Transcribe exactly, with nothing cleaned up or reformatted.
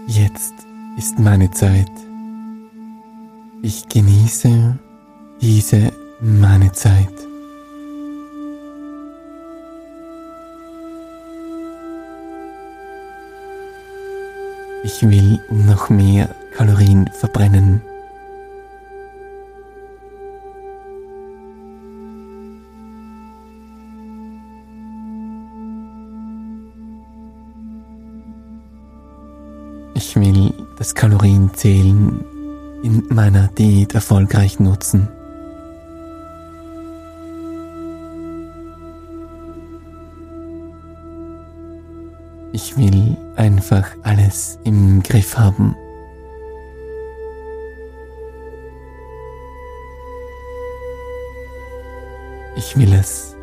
Jetzt ist meine Zeit. Ich genieße diese meine Zeit. Ich will noch mehr Kalorien verbrennen. Ich will das Kalorienzählen in meiner Diät erfolgreich nutzen. Ich will einfach alles im Griff haben. Ich will es